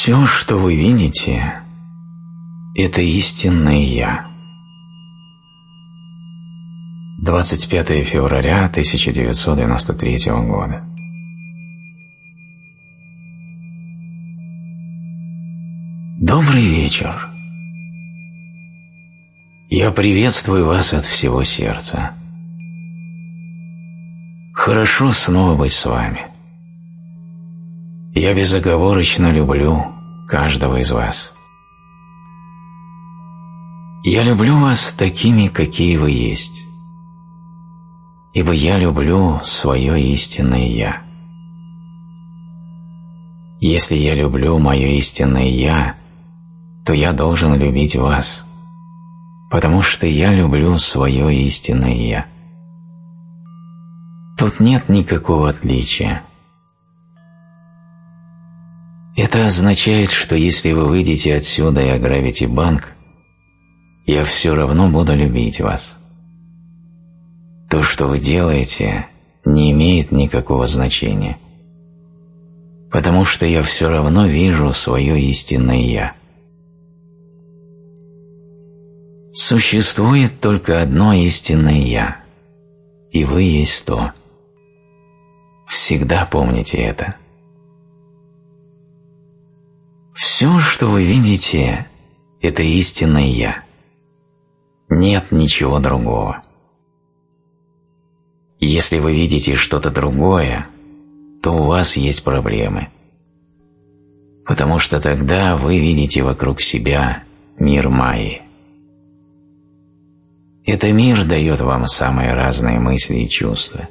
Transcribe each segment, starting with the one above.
Все, что вы видите, это истинное Я. 25 февраля 1993 года. Добрый вечер. Я приветствую вас от всего сердца. Хорошо снова быть с вами. Я безоговорочно люблю каждого из вас. Я люблю вас такими, какие вы есть, ибо я люблю свое истинное Я. Если я люблю мое истинное Я, то я должен любить вас, потому что я люблю свое истинное Я. Тут нет никакого отличия. Это означает, что если вы выйдете отсюда и ограбите банк, я все равно буду любить вас. То, что вы делаете, не имеет никакого значения, потому что я все равно вижу свое истинное Я. Существует только одно истинное Я, и вы есть то. Всегда помните это. Все, что вы видите, это истинное Я. Нет ничего другого. Если вы видите что-то другое, то у вас есть проблемы, потому что тогда вы видите вокруг себя мир Майи. Этот мир дает вам самые разные мысли и чувства.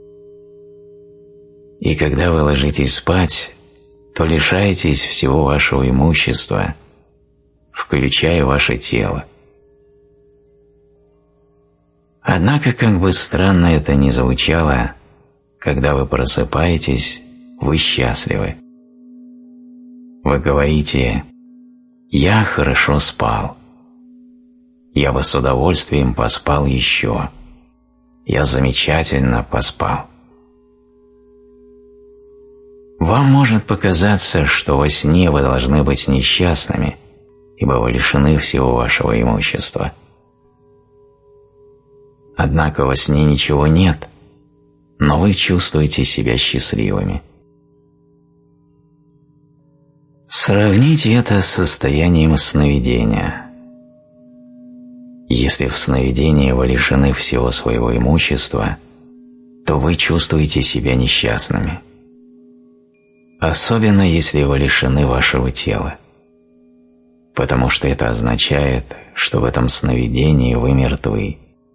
И когда вы ложитесь спать, то лишаетесь всего вашего имущества, включая ваше тело. Однако, как бы странно это ни звучало, когда вы просыпаетесь, вы счастливы. Вы говорите: «Я хорошо спал. Я бы с удовольствием поспал еще. Я замечательно поспал». Вам может показаться, что во сне вы должны быть несчастными, ибо вы лишены всего вашего имущества. Однако во сне ничего нет, но вы чувствуете себя счастливыми. Сравните это с состоянием сновидения. Если в сновидении вы лишены всего своего имущества, то вы чувствуете себя несчастными. Особенно если вы лишены вашего тела, потому что это означает, что в этом сновидении вы мертвы.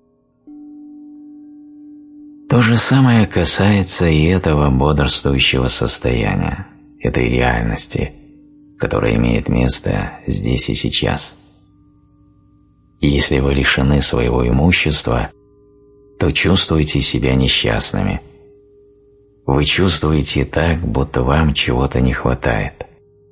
То же самое касается и этого бодрствующего состояния, этой реальности, которая имеет место здесь и сейчас. И если вы лишены своего имущества, то чувствуете себя несчастными. Вы чувствуете так, будто вам чего-то не хватает.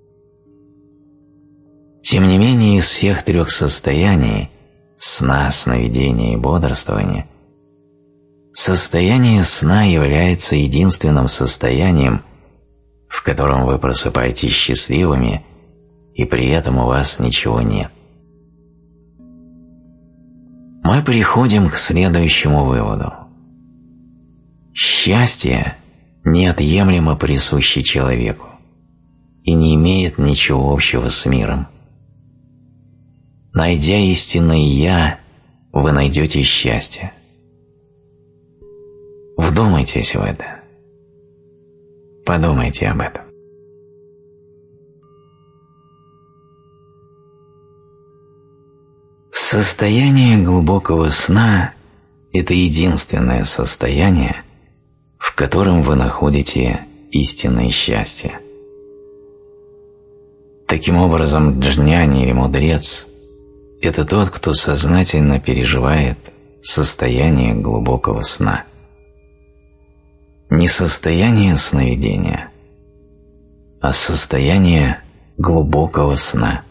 Тем не менее, из всех трех состояний – сна, сновидения и бодрствования – состояние сна является единственным состоянием, в котором вы просыпаетесь счастливыми, и при этом у вас ничего нет. Мы приходим к следующему выводу. Счастье неотъемлемо присуще человеку и не имеет ничего общего с миром. Найдя истинное «Я», вы найдете счастье. Вдумайтесь в это. Подумайте об этом. Состояние глубокого сна – это единственное состояние, в котором вы находите истинное счастье. Таким образом, джнани или мудрец – это тот, кто сознательно переживает состояние глубокого сна. Не состояние сновидения, а состояние глубокого сна.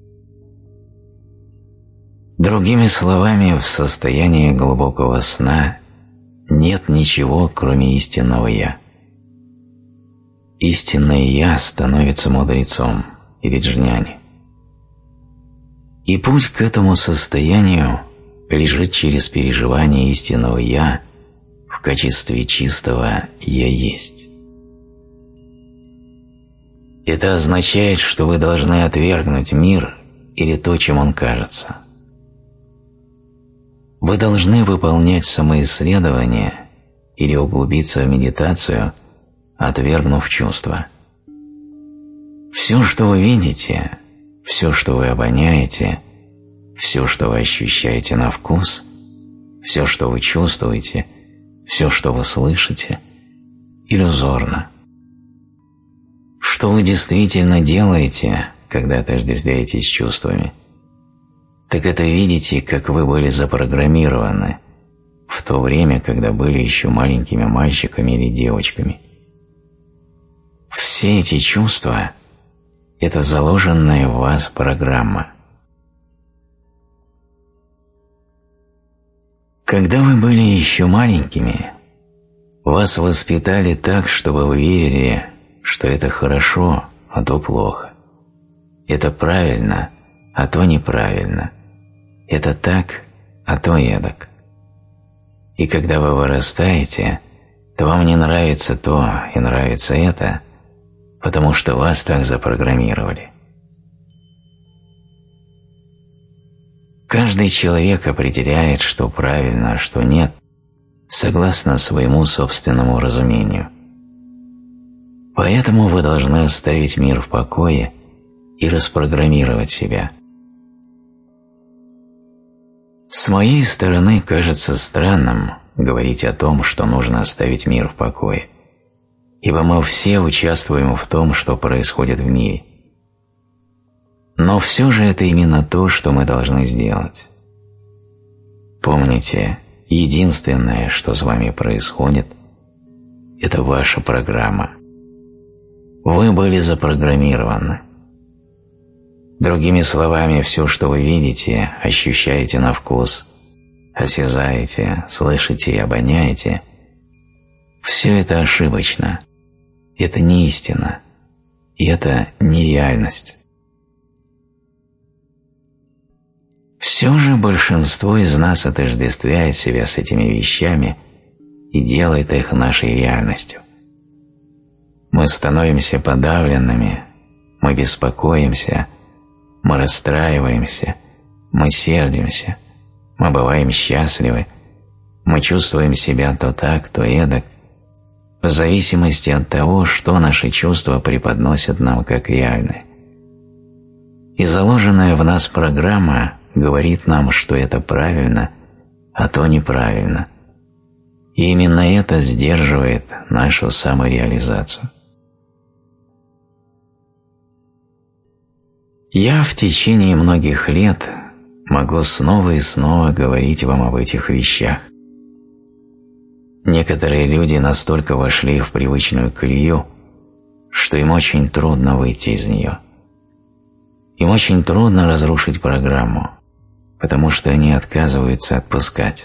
Другими словами, в состоянии глубокого сна нет ничего, кроме истинного «Я». Истинное «Я» становится мудрецом, или джняни. И путь к этому состоянию лежит через переживание истинного «Я» в качестве чистого «Я есть». Это означает, что вы должны отвергнуть мир или то, чем он кажется. Вы должны выполнять самоисследование или углубиться в медитацию, отвергнув чувства. Все, что вы видите, все, что вы обоняете, все, что вы ощущаете на вкус, все, что вы чувствуете, все, что вы слышите, иллюзорно. Что вы действительно делаете, когда отождествляетесь с чувствами, так это видите, как вы были запрограммированы в то время, когда были еще маленькими мальчиками или девочками. Все эти чувства – это заложенная в вас программа. Когда вы были еще маленькими, вас воспитали так, чтобы вы верили, что это хорошо, а то плохо. Это правильно, а то неправильно. Это так, а то эдак. И когда вы вырастаете, то вам не нравится то и нравится это, потому что вас так запрограммировали. Каждый человек определяет, что правильно, а что нет, согласно своему собственному разумению. Поэтому вы должны оставить мир в покое и распрограммировать себя. С моей стороны кажется странным говорить о том, что нужно оставить мир в покое, ибо мы все участвуем в том, что происходит в мире. Но все же это именно то, что мы должны сделать. Помните, единственное, что с вами происходит, это ваша программа. Вы были запрограммированы. Другими словами, все, что вы видите, ощущаете на вкус, осязаете, слышите и обоняете, все это ошибочно, это не истина, и это не реальность. Все же большинство из нас отождествляет себя с этими вещами и делает их нашей реальностью. Мы становимся подавленными, мы беспокоимся, мы расстраиваемся, мы сердимся, мы бываем счастливы, мы чувствуем себя то так, то эдак, в зависимости от того, что наши чувства преподносят нам как реальное. И заложенная в нас программа говорит нам, что это правильно, а то неправильно. И именно это сдерживает нашу самореализацию. Я в течение многих лет могу снова и снова говорить вам об этих вещах. Некоторые люди настолько вошли в привычную колею, что им очень трудно выйти из нее. Им очень трудно разрушить программу, потому что они отказываются отпускать.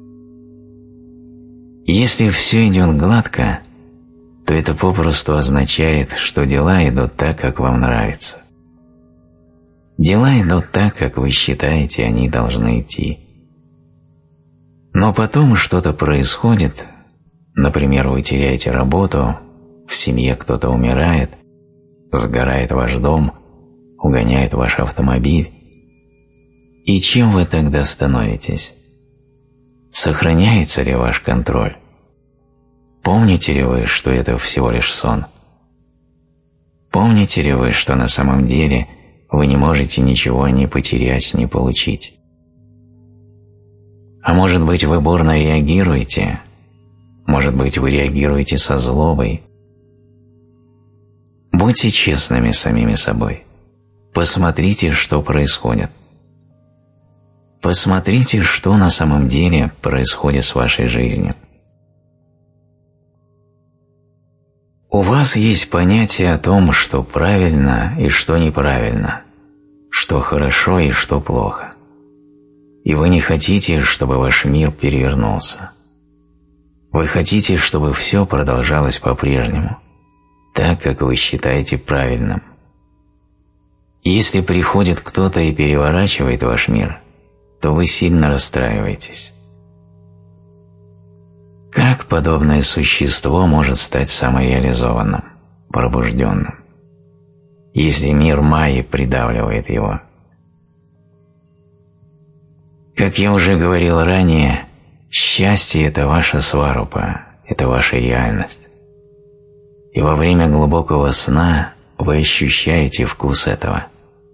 Если все идет гладко, то это попросту означает, что дела идут так, как вам нравится. Дела идут так, как вы считаете, они должны идти. Но потом что-то происходит, например, вы теряете работу, в семье кто-то умирает, сгорает ваш дом, угоняет ваш автомобиль. И чем вы тогда становитесь? Сохраняется ли ваш контроль? Помните ли вы, что это всего лишь сон? Помните ли вы, что на самом деле вы не можете ничего ни потерять, ни получить? А может быть, вы бурно реагируете? Может быть, вы реагируете со злобой? Будьте честными с самими собой. Посмотрите, что происходит. Посмотрите, что на самом деле происходит с вашей жизнью. У вас есть понятие о том, что правильно и что неправильно, что хорошо и что плохо. И вы не хотите, чтобы ваш мир перевернулся. Вы хотите, чтобы все продолжалось по-прежнему, так, как вы считаете правильным. Если приходит кто-то и переворачивает ваш мир, то вы сильно расстраиваетесь. Как подобное существо может стать самореализованным, пробужденным, если мир Майи придавливает его? Как я уже говорил ранее, счастье – это ваша сварупа, это ваша реальность. И во время глубокого сна вы ощущаете вкус этого.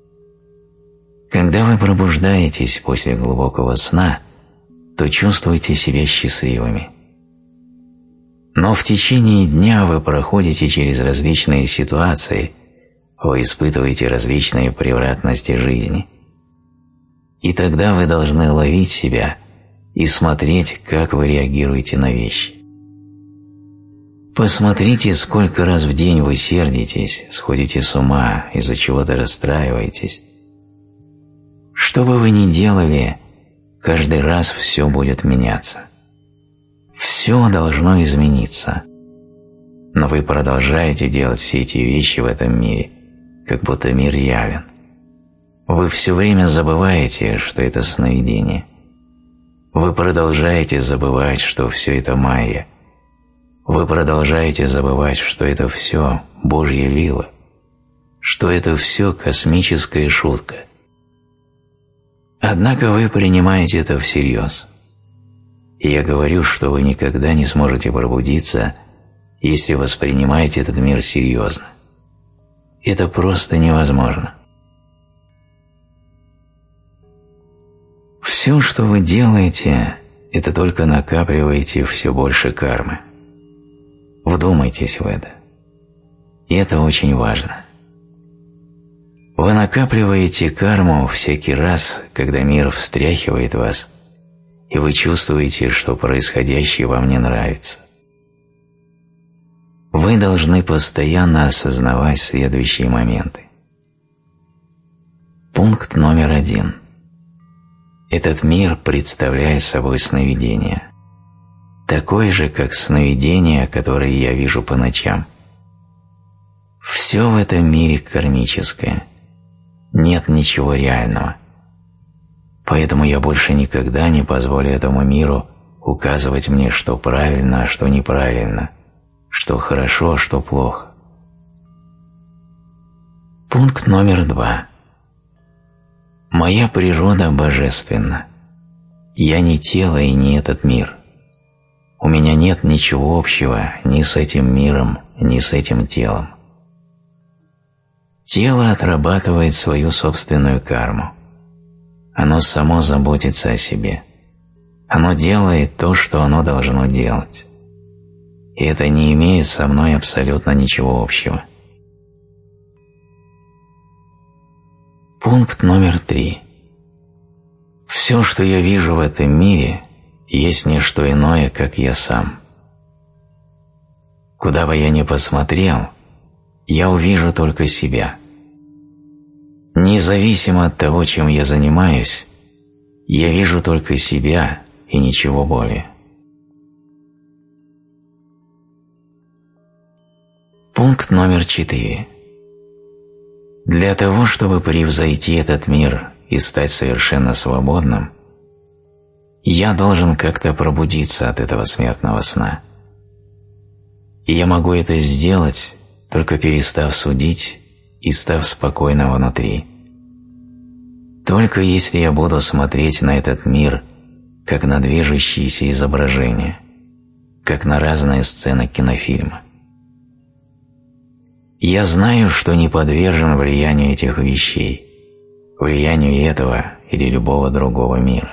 Когда вы пробуждаетесь после глубокого сна, то чувствуете себя счастливыми. Но в течение дня вы проходите через различные ситуации, вы испытываете различные превратности жизни. И тогда вы должны ловить себя и смотреть, как вы реагируете на вещи. Посмотрите, сколько раз в день вы сердитесь, сходите с ума, из-за чего-то расстраиваетесь. Что бы вы ни делали, каждый раз все будет меняться. Все должно измениться. Но вы продолжаете делать все эти вещи в этом мире, как будто мир реален. Вы все время забываете, что это сновидение. Вы продолжаете забывать, что все это майя. Вы продолжаете забывать, что это все Божья лила, что это все космическая шутка. Однако вы принимаете это всерьез. И я говорю, что вы никогда не сможете пробудиться, если воспринимаете этот мир серьезно. Это просто невозможно. Все, что вы делаете, это только накапливаете все больше кармы. Вдумайтесь в это. И это очень важно. Вы накапливаете карму всякий раз, когда мир встряхивает вас, и вы чувствуете, что происходящее вам не нравится. Вы должны постоянно осознавать следующие моменты. Пункт номер 1. Этот мир представляет собой сновидение, такое же, как сновидение, которое я вижу по ночам. Все в этом мире кармическое. Нет ничего реального. Поэтому я больше никогда не позволю этому миру указывать мне, что правильно, а что неправильно, что хорошо, а что плохо. Пункт номер 2. Моя природа божественна. Я не тело и не этот мир. У меня нет ничего общего ни с этим миром, ни с этим телом. Тело отрабатывает свою собственную карму. Оно само заботится о себе. Оно делает то, что оно должно делать. И это не имеет со мной абсолютно ничего общего. Пункт номер 3. Все, что я вижу в этом мире, есть не что иное, как я сам. Куда бы я ни посмотрел, я увижу только себя. Независимо от того, чем я занимаюсь, я вижу только себя и ничего более. Пункт номер 4. Для того, чтобы превзойти этот мир и стать совершенно свободным, я должен как-то пробудиться от этого смертного сна. И я могу это сделать, только перестав судить и став спокойно внутри. Только если я буду смотреть на этот мир, как на движущиеся изображения, как на разные сцены кинофильма. Я знаю, что не подвержен влиянию этих вещей, влиянию этого или любого другого мира.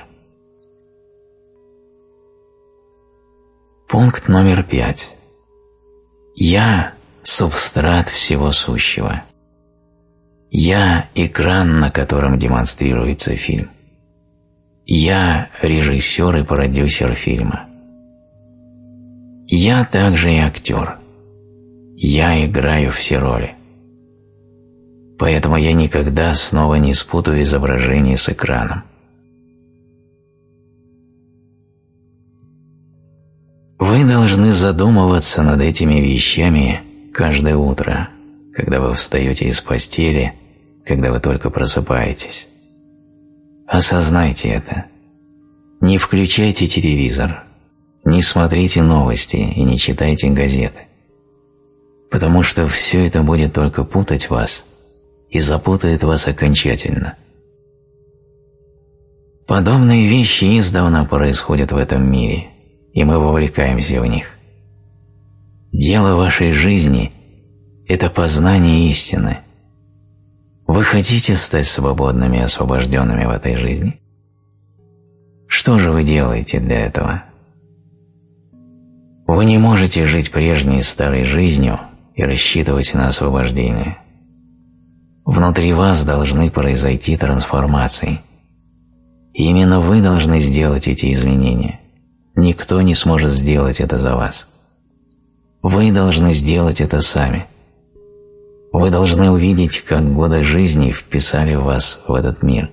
Пункт номер 5. Я – субстрат всего сущего. Я – экран, на котором демонстрируется фильм. Я – режиссер и продюсер фильма. Я также и актер. Я играю все роли. Поэтому я никогда снова не спутаю изображение с экраном. Вы должны задумываться над этими вещами каждое утро, когда вы встаете из постели, когда вы только просыпаетесь. Осознайте это. Не включайте телевизор, не смотрите новости и не читайте газеты, потому что все это будет только путать вас и запутает вас окончательно. Подобные вещи издавна происходят в этом мире, и мы вовлекаемся в них. Дело вашей жизни – это познание истины. Вы хотите стать свободными и освобожденными в этой жизни? Что же вы делаете для этого? Вы не можете жить прежней старой жизнью и рассчитывать на освобождение. Внутри вас должны произойти трансформации. И именно вы должны сделать эти изменения. Никто не сможет сделать это за вас. Вы должны сделать это сами. Вы должны увидеть, как годы жизни вписали вас в этот мир.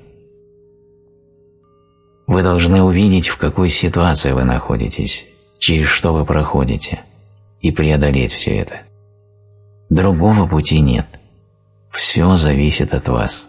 Вы должны увидеть, в какой ситуации вы находитесь, через что вы проходите, и преодолеть все это. Другого пути нет. Все зависит от вас.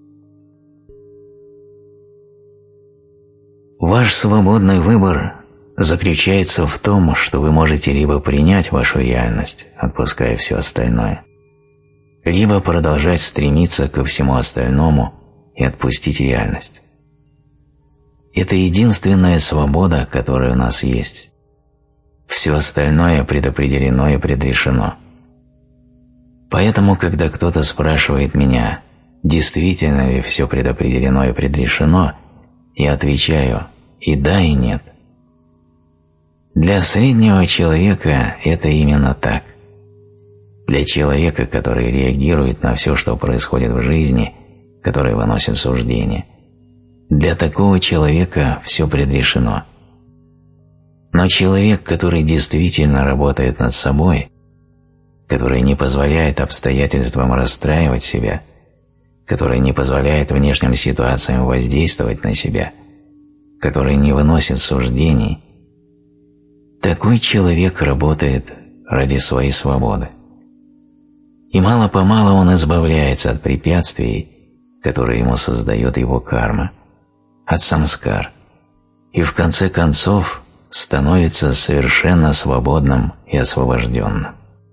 Ваш свободный выбор заключается в том, что вы можете либо принять вашу реальность, отпуская все остальное, либо продолжать стремиться ко всему остальному и отпустить реальность. Это единственная свобода, которая у нас есть. Все остальное предопределено и предрешено. Поэтому, когда кто-то спрашивает меня, действительно ли все предопределено и предрешено, я отвечаю и да, и нет. Для среднего человека это именно так. Для человека, который реагирует на все, что происходит в жизни, который выносит суждения, для такого человека все предрешено. Но человек, который действительно работает над собой, который не позволяет обстоятельствам расстраивать себя, который не позволяет внешним ситуациям воздействовать на себя, который не выносит суждений, такой человек работает ради своей свободы. И мало-помалу он избавляется от препятствий, которые ему создает его карма, от самскар, и в конце концов становится совершенно свободным и освобожденным.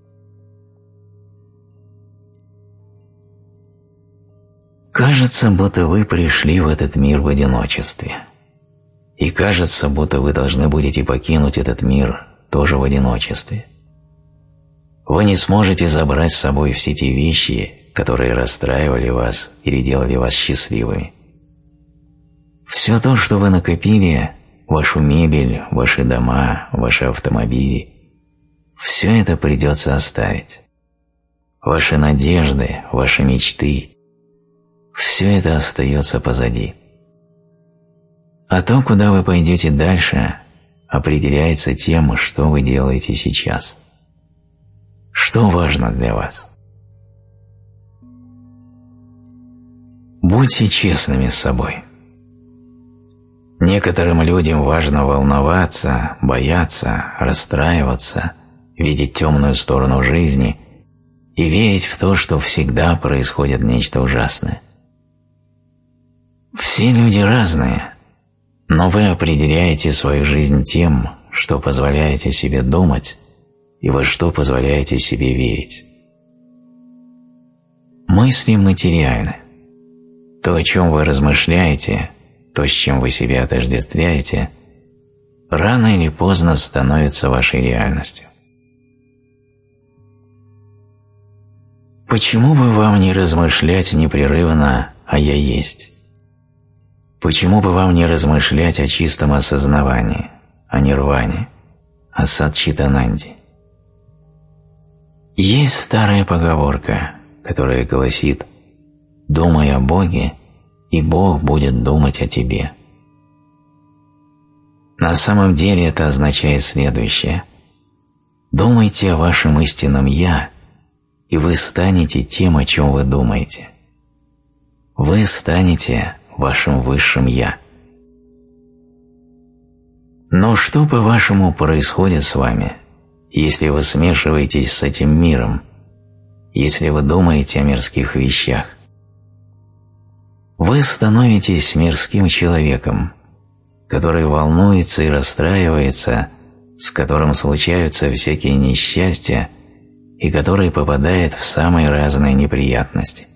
Кажется, будто вы пришли в этот мир в одиночестве. И кажется, будто вы должны будете покинуть этот мир тоже в одиночестве. Вы не сможете забрать с собой все те вещи, которые расстраивали вас или делали вас счастливыми. Все то, что вы накопили, вашу мебель, ваши дома, ваши автомобили, все это придется оставить. Ваши надежды, ваши мечты, все это остается позади. А то, куда вы пойдете дальше, определяется тем, что вы делаете сейчас. Что важно для вас? Будьте честными с собой. Некоторым людям важно волноваться, бояться, расстраиваться, видеть темную сторону жизни и верить в то, что всегда происходит нечто ужасное. Все люди разные, но вы определяете свою жизнь тем, что позволяете себе думать и во что позволяете себе верить. Мысли материальны. То, о чем вы размышляете, то, с чем вы себя отождествляете, рано или поздно становится вашей реальностью. Почему бы вам не размышлять непрерывно «а я есть»? Почему бы вам не размышлять о чистом осознавании, о нирване, о садчитананде? Есть старая поговорка, которая гласит «Думай о Боге, и Бог будет думать о тебе». На самом деле это означает следующее. Думайте о вашем истинном «Я», и вы станете тем, о чем вы думаете. Вы станете вашим высшим «Я». Но что, по-вашему, происходит с вами, если вы смешиваетесь с этим миром, если вы думаете о мирских вещах, Вы становитесь мирским человеком, который волнуется и расстраивается, с которым случаются всякие несчастья и который попадает в самые разные неприятности.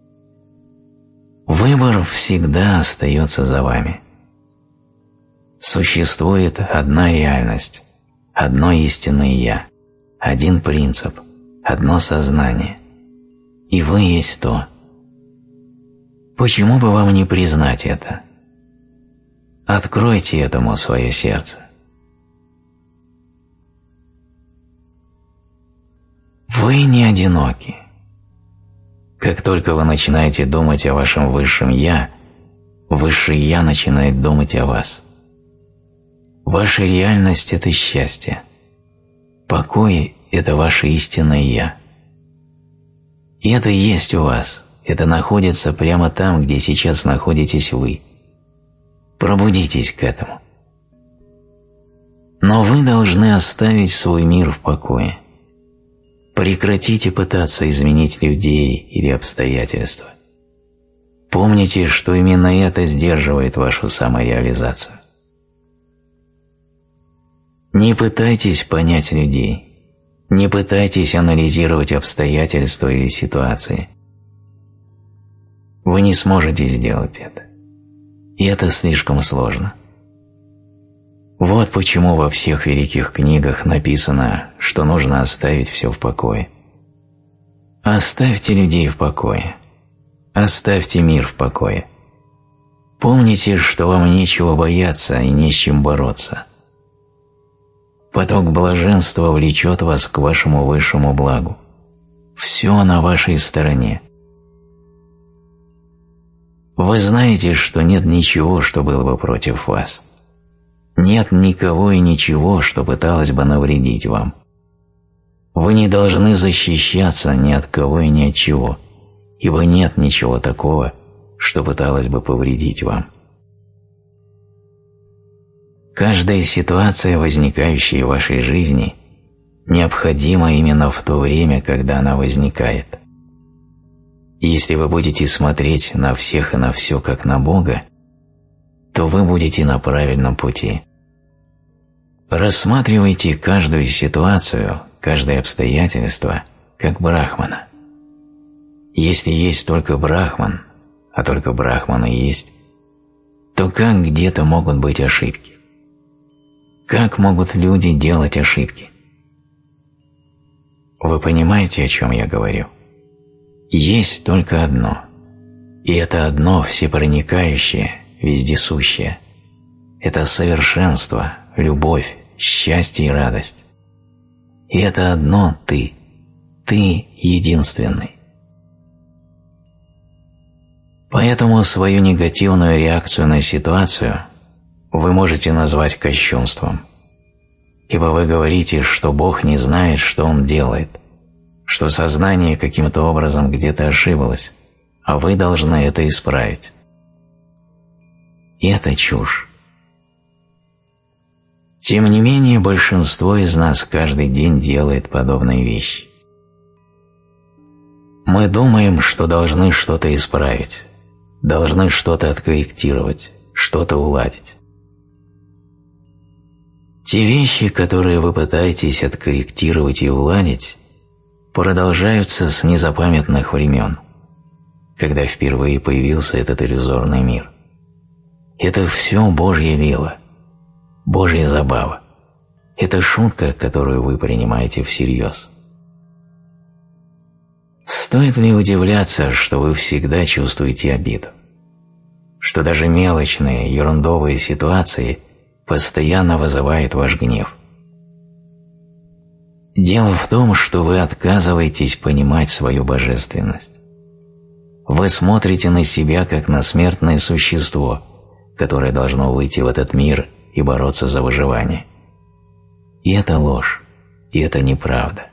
Выбор всегда остается за вами. Существует одна реальность, одно истинное «Я», один принцип, одно сознание, и вы есть то. Почему бы вам не признать это? Откройте этому свое сердце. Вы не одиноки. Как только вы начинаете думать о вашем высшем «Я», высшее «Я» начинает думать о вас. Ваша реальность – это счастье. Покой – это ваше истинное «Я». И это есть у вас, это находится прямо там, где сейчас находитесь вы. Пробудитесь к этому. Но вы должны оставить свой мир в покое. Прекратите пытаться изменить людей или обстоятельства. Помните, что именно это сдерживает вашу самореализацию. Не пытайтесь понять людей, не пытайтесь анализировать обстоятельства или ситуации. Вы не сможете сделать это. И это слишком сложно. Вот почему во всех великих книгах написано, что нужно оставить все в покое. Оставьте людей в покое. Оставьте мир в покое. Помните, что вам нечего бояться и не с чем бороться. Поток блаженства влечет вас к вашему высшему благу. Все на вашей стороне. Вы знаете, что нет ничего, что было бы против вас. Нет никого и ничего, что пыталось бы навредить вам. Вы не должны защищаться ни от кого и ни от чего, ибо нет ничего такого, что пыталось бы повредить вам. Каждая ситуация, возникающая в вашей жизни, необходима именно в то время, когда она возникает. Если вы будете смотреть на всех и на все как на Бога, то вы будете на правильном пути. Рассматривайте каждую ситуацию, каждое обстоятельство как Брахмана. Если есть только Брахман, а только Брахмана есть, то как где-то могут быть ошибки? Как могут люди делать ошибки? Вы понимаете, о чем я говорю? Есть только одно, и это одно всепроникающее, вездесущее. Это совершенство, любовь, счастье и радость. И это одно ты. Ты единственный. Поэтому свою негативную реакцию на ситуацию вы можете назвать кощунством. Ибо вы говорите, что Бог не знает, что Он делает, что сознание каким-то образом где-то ошиблось, а вы должны это исправить. И это чушь. Тем не менее, большинство из нас каждый день делает подобные вещи. Мы думаем, что должны что-то исправить, должны что-то откорректировать, что-то уладить. Те вещи, которые вы пытаетесь откорректировать и уладить, продолжаются с незапамятных времен, когда впервые появился этот иллюзорный мир. Это все Божье дело, Божья забава. Это шутка, которую вы принимаете всерьез. Стоит ли удивляться, что вы всегда чувствуете обиду? Что даже мелочные, ерундовые ситуации постоянно вызывают ваш гнев? Дело в том, что вы отказываетесь понимать свою божественность. Вы смотрите на себя как на смертное существо, которое должно выйти в этот мир и бороться за выживание. И это ложь, и это неправда.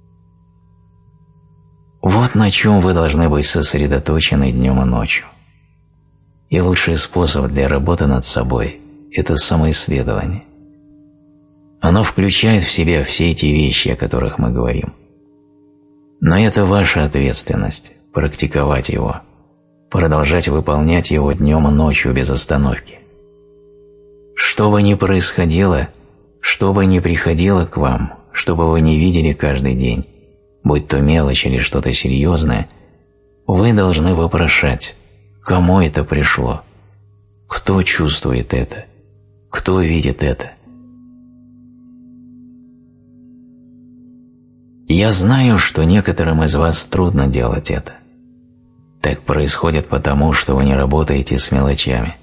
Вот на чем вы должны быть сосредоточены днем и ночью. И лучший способ для работы над собой – это самоисследование. Оно включает в себя все эти вещи, о которых мы говорим. Но это ваша ответственность – практиковать его, продолжать выполнять его днем и ночью без остановки. Что бы ни происходило, что бы ни приходило к вам, что бы вы ни видели каждый день, будь то мелочь или что-то серьезное, вы должны вопрошать, кому это пришло, кто чувствует это, кто видит это. Я знаю, что некоторым из вас трудно делать это. Так происходит потому, что вы не работаете с мелочами.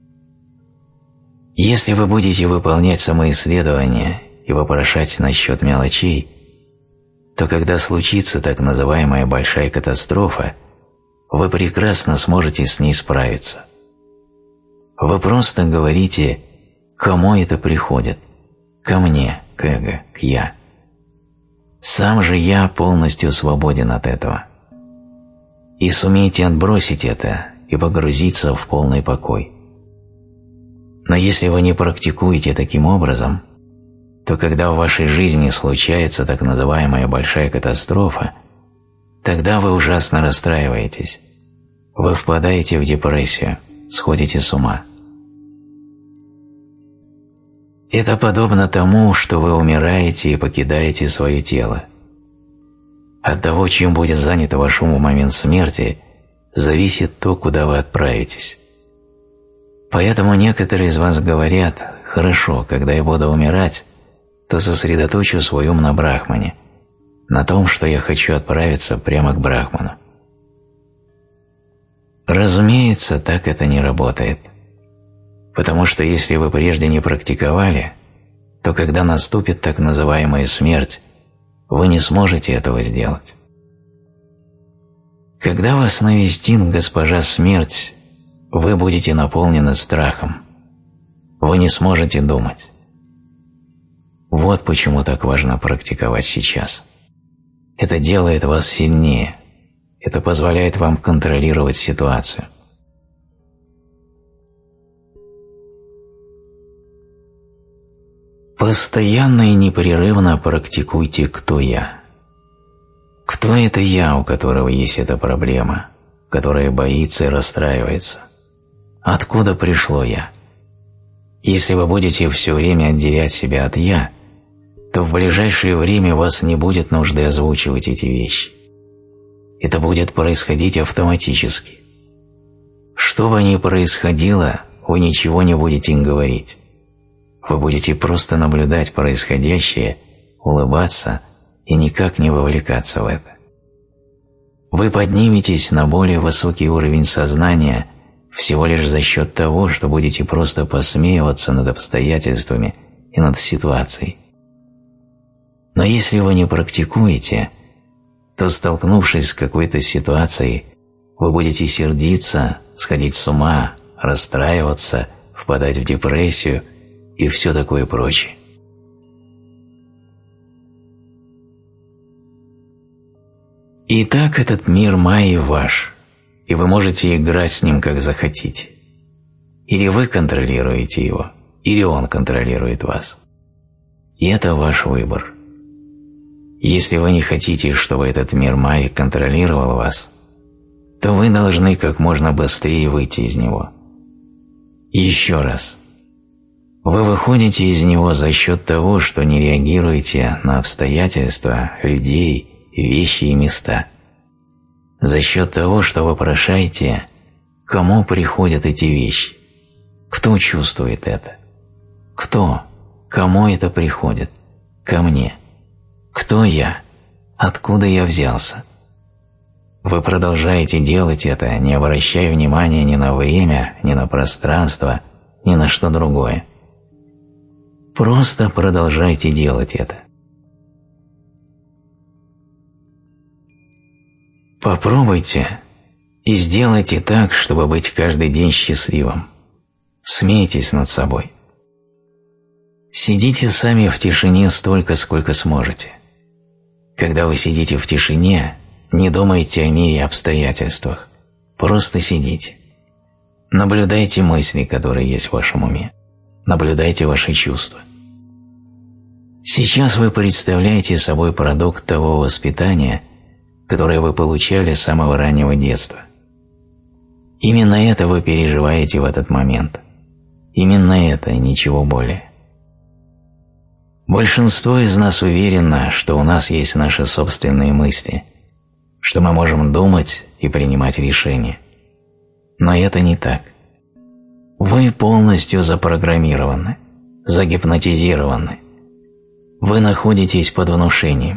Если вы будете выполнять самоисследование и вопрошать насчет мелочей, то когда случится так называемая большая катастрофа, вы прекрасно сможете с ней справиться. Вы просто говорите, кому это приходит, ко мне, к эго, к я. Сам же я полностью свободен от этого. И сумейте отбросить это и погрузиться в полный покой. Но если вы не практикуете таким образом, то когда в вашей жизни случается так называемая большая катастрофа, тогда вы ужасно расстраиваетесь. Вы впадаете в депрессию, сходите с ума. Это подобно тому, что вы умираете и покидаете свое тело. От того, чем будет занят ваш ум в момент смерти, зависит то, куда вы отправитесь. Поэтому некоторые из вас говорят: «Хорошо, когда я буду умирать, то сосредоточу свой ум на Брахмане, на том, что я хочу отправиться прямо к Брахману». Разумеется, так это не работает. Потому что если вы прежде не практиковали, то когда наступит так называемая смерть, вы не сможете этого сделать. Когда вас навестит госпожа смерть, вы будете наполнены страхом. Вы не сможете думать. Вот почему так важно практиковать сейчас. Это делает вас сильнее. Это позволяет вам контролировать ситуацию. Постоянно и непрерывно практикуйте «Кто я?». Кто это я, у которого есть эта проблема, которая боится и расстраивается? Откуда пришло «я»? Если вы будете все время отделять себя от «я», то в ближайшее время у вас не будет нужды озвучивать эти вещи. Это будет происходить автоматически. Что бы ни происходило, вы ничего не будете им говорить. Вы будете просто наблюдать происходящее, улыбаться и никак не вовлекаться в это. Вы подниметесь на более высокий уровень сознания всего лишь за счет того, что будете просто посмеиваться над обстоятельствами и над ситуацией. Но если вы не практикуете, то, столкнувшись с какой-то ситуацией, вы будете сердиться, сходить с ума, расстраиваться, впадать в депрессию и все такое прочее. Итак, этот мир Майи ваш, и вы можете играть с ним как захотите. Или вы контролируете его, или он контролирует вас. И это ваш выбор. Если вы не хотите, чтобы этот мир Майи контролировал вас, то вы должны как можно быстрее выйти из него. И еще раз. Вы выходите из него за счет того, что не реагируете на обстоятельства, людей, вещи и места. За счет того, что вопрошаете, кому приходят эти вещи, кто чувствует это, кто, кому это приходит, ко мне, кто я, откуда я взялся. Вы продолжаете делать это, не обращая внимания ни на время, ни на пространство, ни на что другое. Просто продолжайте делать это. Попробуйте и сделайте так, чтобы быть каждый день счастливым. Смейтесь над собой. Сидите сами в тишине столько, сколько сможете. Когда вы сидите в тишине, не думайте о мире и обстоятельствах. Просто сидите. Наблюдайте мысли, которые есть в вашем уме. Наблюдайте ваши чувства. Сейчас вы представляете собой продукт того воспитания, которое вы получали с самого раннего детства. Именно это вы переживаете в этот момент. Именно это, ничего более. Большинство из нас уверено, что у нас есть наши собственные мысли, что мы можем думать и принимать решения. Но это не так. Вы полностью запрограммированы, загипнотизированы. Вы находитесь под внушением.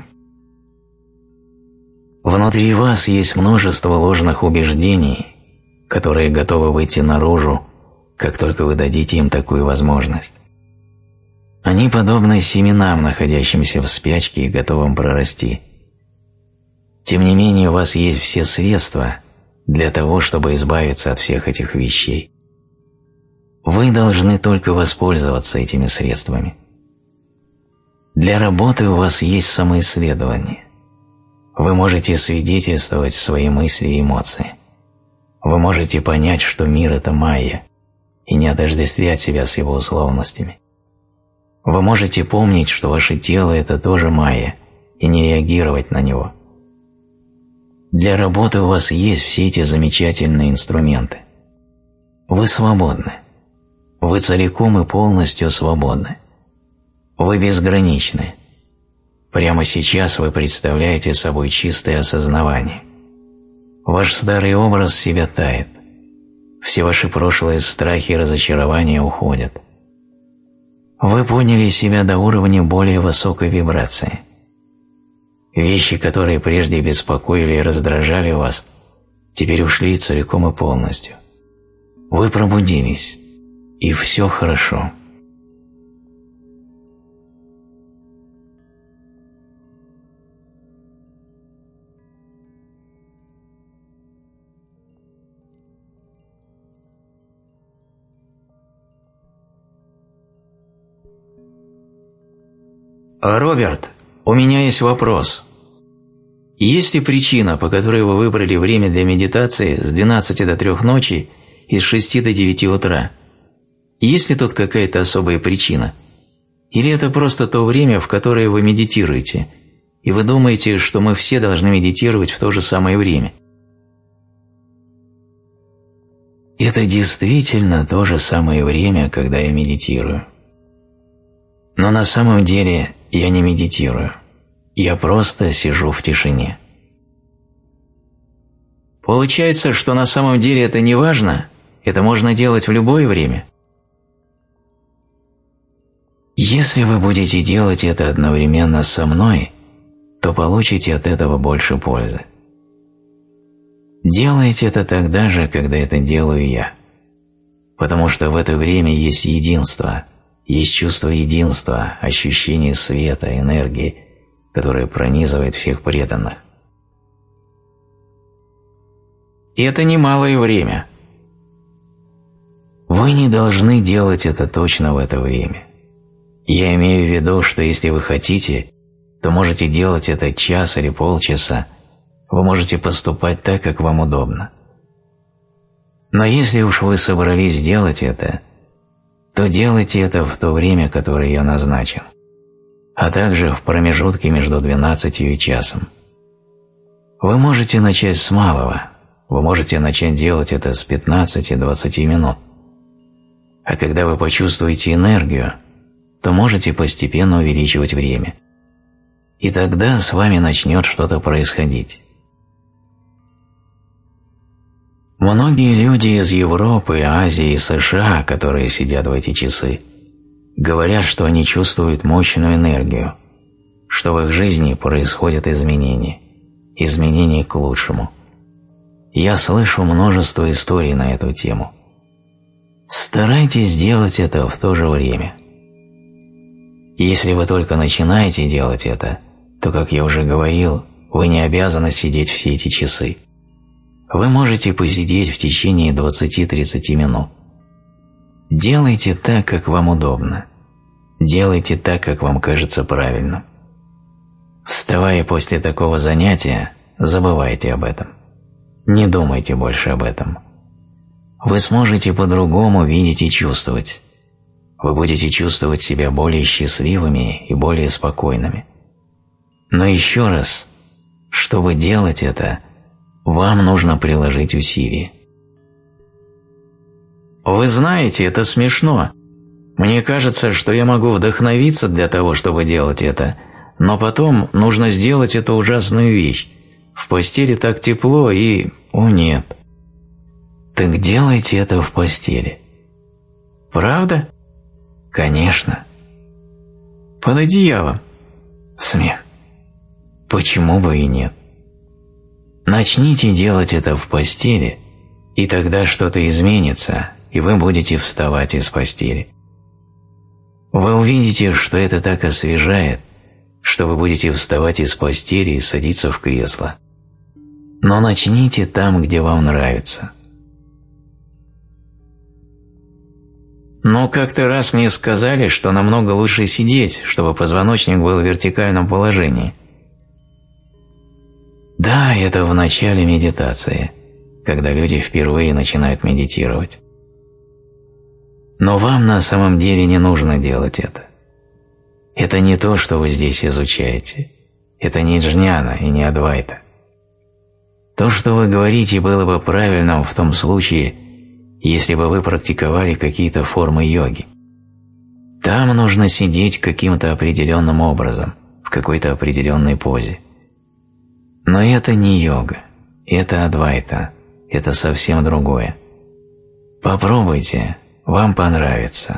Внутри вас есть множество ложных убеждений, которые готовы выйти наружу, как только вы дадите им такую возможность. Они подобны семенам, находящимся в спячке и готовым прорасти. Тем не менее, у вас есть все средства для того, чтобы избавиться от всех этих вещей. Вы должны только воспользоваться этими средствами. Для работы у вас есть самоисследование. Вы можете свидетельствовать свои мысли и эмоции. Вы можете понять, что мир – это майя, и не отождествлять себя с его условностями. Вы можете помнить, что ваше тело – это тоже майя, и не реагировать на него. Для работы у вас есть все эти замечательные инструменты. Вы свободны. Вы целиком и полностью свободны. Вы безграничны. Прямо сейчас вы представляете собой чистое осознавание. Ваш старый образ себя тает. Все ваши прошлые страхи и разочарования уходят. Вы поняли себя до уровня более высокой вибрации. Вещи, которые прежде беспокоили и раздражали вас, теперь ушли целиком и полностью. Вы пробудились, и все хорошо. Роберт, у меня есть вопрос. Есть ли причина, по которой вы выбрали время для медитации с 12 до 3 ночи и с 6 до 9 утра? Есть ли тут какая-то особая причина? Или это просто то время, в которое вы медитируете, и вы думаете, что мы все должны медитировать в то же самое время? Это действительно то же самое время, когда я медитирую. Но на самом деле я не медитирую. Я просто сижу в тишине. Получается, что на самом деле это не важно? Это можно делать в любое время? Если вы будете делать это одновременно со мной, то получите от этого больше пользы. Делайте это тогда же, когда это делаю я. Потому что в это время есть единство, есть чувство единства, ощущение света, энергии, которое пронизывает всех преданных. И это немалое время. Вы не должны делать это точно в это время. Я имею в виду, что если вы хотите, то можете делать это час или полчаса, вы можете поступать так, как вам удобно. Но если уж вы собрались делать это, то делайте это в то время, которое я назначил, а также в промежутке между 12 и часом. Вы можете начать с малого, вы можете начать делать это с 15-20 минут. А когда вы почувствуете энергию, то можете постепенно увеличивать время. И тогда с вами начнет что-то происходить. Многие люди из Европы, Азии и США, которые сидят в эти часы, говорят, что они чувствуют мощную энергию, что в их жизни происходят изменения, изменения к лучшему. Я слышу множество историй на эту тему. Старайтесь делать это в то же время. Если вы только начинаете делать это, то, как я уже говорил, вы не обязаны сидеть все эти часы. Вы можете посидеть в течение 20-30 минут. Делайте так, как вам удобно. Делайте так, как вам кажется правильным. Вставая после такого занятия, забывайте об этом. Не думайте больше об этом. Вы сможете по-другому видеть и чувствовать. Вы будете чувствовать себя более счастливыми и более спокойными. Но еще раз, чтобы делать это, вам нужно приложить усилия. Вы знаете, это смешно. Мне кажется, что я могу вдохновиться для того, чтобы делать это, но потом нужно сделать эту ужасную вещь. В постели так тепло и... О, нет. Так делайте это в постели. Правда? Конечно. Под одеялом. Смех. Почему бы и нет? Начните делать это в постели, и тогда что-то изменится, и вы будете вставать из постели. Вы увидите, что это так освежает, что вы будете вставать из постели и садиться в кресло. Но начните там, где вам нравится. Но как-то раз мне сказали, что намного лучше сидеть, чтобы позвоночник был в вертикальном положении. Да, это в начале медитации, когда люди впервые начинают медитировать. Но вам на самом деле не нужно делать это. Это не то, что вы здесь изучаете. Это не джняна и не адвайта. То, что вы говорите, было бы правильным в том случае, если бы вы практиковали какие-то формы йоги. Там нужно сидеть каким-то определенным образом, в какой-то определенной позе. Но это не йога, это адвайта, это совсем другое. Попробуйте, вам понравится.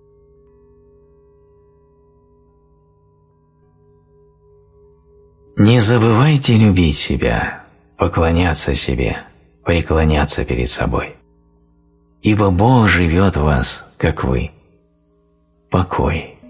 Не забывайте любить себя, поклоняться себе, преклоняться перед собой. Ибо Бог живет в вас, как вы. Покой.